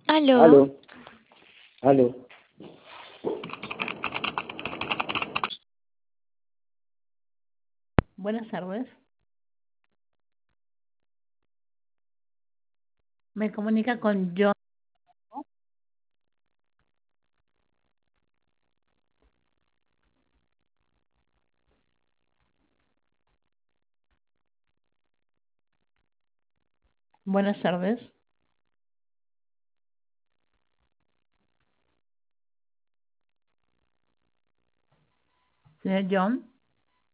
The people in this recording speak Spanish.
Aló, Aló, aló. buenas tardes. Me comunica con John. Buenas tardes, señor John.